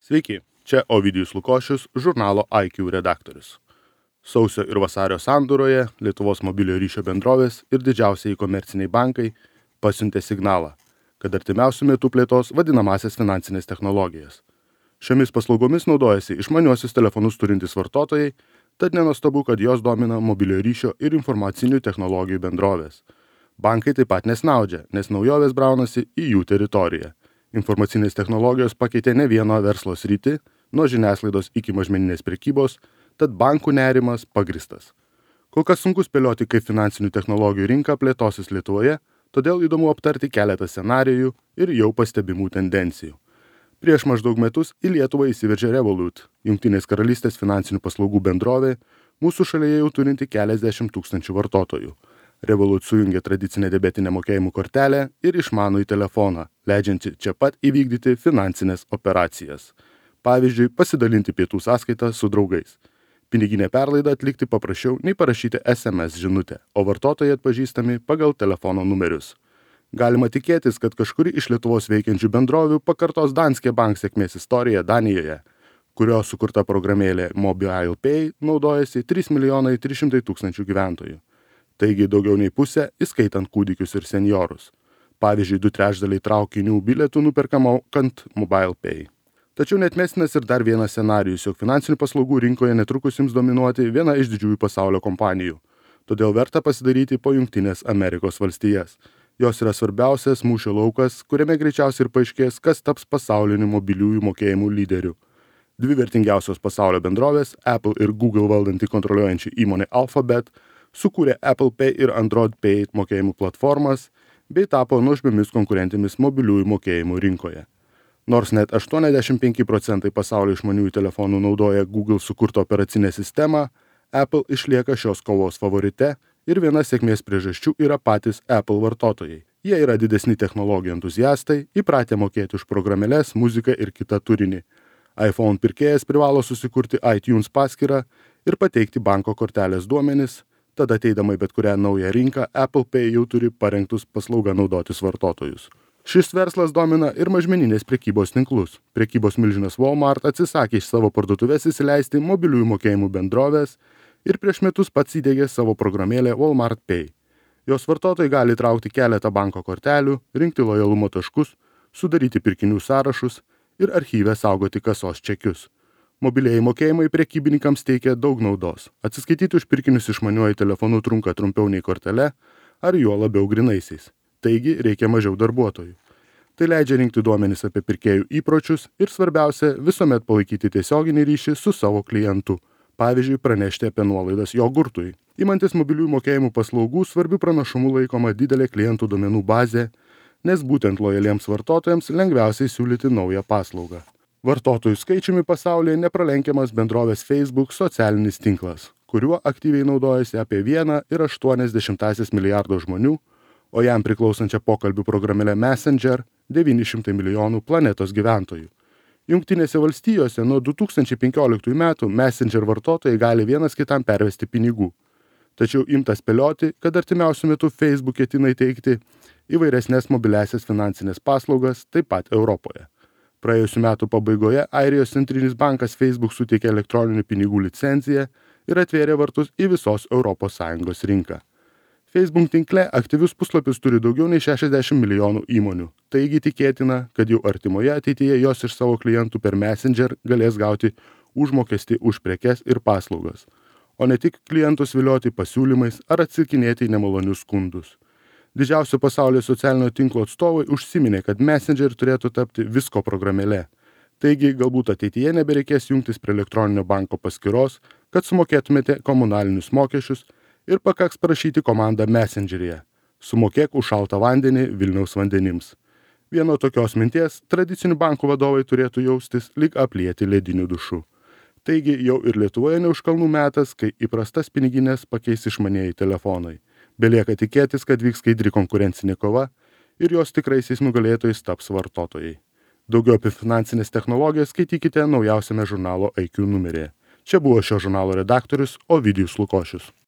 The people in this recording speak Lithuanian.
Sveiki, čia Ovidijus Lukošius, žurnalo IQ redaktorius. Sausio ir vasario sandūroje Lietuvos mobiliojo ryšio bendrovės ir didžiausiai komerciniai bankai pasiuntė signalą, kad artimiausiu metu plėtos vadinamasias finansinės technologijas. Šiomis paslaugomis naudojasi išmaniuosius telefonus turintys vartotojai, tad nenuostabu, kad jos domina mobiliojo ryšio ir informacinių technologijų bendrovės. Bankai taip pat nesnaudžia, nes naujovės braunasi į jų teritoriją. Informacinės technologijos pakeitė ne vieno verslo sritį, nuo žiniasklaidos iki mažmeninės prekybos, tad bankų nerimas pagristas. Kol kas sunku spėlioti, kaip finansinių technologijų rinka plėtosis Lietuvoje, todėl įdomu aptarti keletą scenarijų ir jau pastebimų tendencijų. Prieš maždaug metus į Lietuvą įsiveržė Revolut, Jungtinės karalystės finansinių paslaugų bendrovė, mūsų šalyje jau turinti keliasdešimt tūkstančių vartotojų. Revolut sujungė tradicinę debetinę mokėjimų kortelę ir išmanųjį telefoną, leidžiantį čia pat įvykdyti finansinės operacijas. Pavyzdžiui, pasidalinti pietų sąskaitą su draugais. Piniginę perlaidą atlikti paprasčiau nei parašyti SMS žinutę, o vartotojai atpažįstami pagal telefono numerius. Galima tikėtis, kad kažkuri iš Lietuvos veikiančių bendrovių pakartos Danske Bank sėkmės istoriją Danijoje, kurios sukurta programėlė MobilePay naudojasi 3 300 000 gyventojų. Taigi daugiau nei pusė, įskaitant kūdikius ir senjorus. Pavyzdžiui, 2/3 traukinių bilietų nuperkama mokant MobilePay. Tačiau neatmestinas ir dar vienas scenarijus, jog finansinių paslaugų rinkoje netrukus ims dominuoti viena iš didžiųjų pasaulio kompanijų. Todėl verta pasidaryti po Jungtinės Amerikos valstijas. Jos yra svarbiausias mūšio laukas, kuriame greičiausiai ir paaiškės, kas taps pasauliniu mobiliųjų mokėjimų lyderiu. Dvi vertingiausios pasaulio bendrovės, Apple ir Google valdanti kontroliuojančią įmonę Alphabet, sukūrė Apple Pay ir Android Pay mokėjimų platformas bei tapo nuožmiomis konkurentėmis mobiliųjų mokėjimų rinkoje. Nors net 85% pasaulio išmaniųjų telefonų naudoja Google sukurtą operacinę sistemą, Apple išlieka šios kovos favorite ir viena sėkmės priežasčių yra patys Apple vartotojai. Jie yra didesni technologijų entuziastai, įpratę mokėti už programėles, muziką ir kitą turinį. iPhone pirkėjas privalo susikurti iTunes paskyrą ir pateikti banko kortelės duomenis. Tada ateidama į bet kurią naują rinką, Apple Pay jau turi parengtus paslaugą naudotis vartotojus. Šis verslas domina ir mažmeninės prekybos tinklus. Prekybos milžinas Walmart atsisakė iš savo parduotuvės įsileisti mobiliųjų mokėjimų bendrovės ir prieš metus pats įdiegė savo programėlę Walmart Pay. Jos vartotojai gali traukti keletą banko kortelių, rinkti lojalumo taškus, sudaryti pirkinių sąrašus ir archyve saugoti kasos čekius. Mobilieji mokėjimai prekybininkams teikia daug naudos. Atsiskaityti už pirkinius išmaniuoju telefonu trunka trumpiau nei kortele, ar juo labiau grynaisiais. Taigi reikia mažiau darbuotojų. Tai leidžia rinkti duomenis apie pirkėjų įpročius ir svarbiausia, visuomet palaikyti tiesioginį ryšį su savo klientu. Pavyzdžiui, pranešti apie nuolaidas jogurtui. Imantis mobiliųjų mokėjimų paslaugų svarbių pranašumų laikoma didelė klientų duomenų bazė, nes būtent lojaliems vartotojams lengviausiai siūlyti naują paslaugą. Vartotojų skaičiumi pasaulyje nepralenkiamas bendrovės Facebook socialinis tinklas, kuriuo aktyviai naudojasi apie 1,8 milijardo žmonių, o jam priklausančią pokalbių programėlę Messenger 900 milijonų planetos gyventojų. Jungtinėse valstijose nuo 2015 metų Messenger vartotojai gali vienas kitam pervesti pinigų. Tačiau imta spėlioti, kad artimiausiu metu Facebook ketina įteikti įvairesnės mobiliasias finansinės paslaugas taip pat Europoje. Praėjusių metų pabaigoje Airijos centrinis bankas Facebook suteikė elektroninių pinigų licenciją ir atvėrė vartus į visos ES rinką. Facebook tinkle aktyvius puslapius turi daugiau nei 60 milijonų įmonių, taigi tikėtina, kad jau artimoje ateityje jos iš savo klientų per Messenger galės gauti užmokestį už prekes ir paslaugas, o ne tik klientus vilioti pasiūlymais ar atsakinėti į nemalonius skundus. Didžiausio pasaulio socialinio tinklo atstovai užsiminė, kad Messenger turėtų tapti visko programėle. Taigi, galbūt ateityje nebereikės jungtis prie elektroninio banko paskyros, kad sumokėtumėte komunalinius mokesčius ir pakaks parašyti komandą Messengeryje. Sumokėk už šaltą vandenį Vilniaus vandenims. Vieno tokios minties tradicinių bankų vadovai turėtų jaustis lyg aplieti lediniu dušu. Taigi, jau ir Lietuvoje ne už kalnų metas, kai įprastas piniginės pakeis išmanieji telefonai. Belieka tikėtis, kad vyks skaidri konkurencinė kova ir jos tikraisiais nugalėtojais taps vartotojai. Daugiau apie finansinės technologijas skaitykite naujausiame žurnalo IQ numeryje. Čia buvo šio žurnalo redaktorius Ovidijus Lukošius.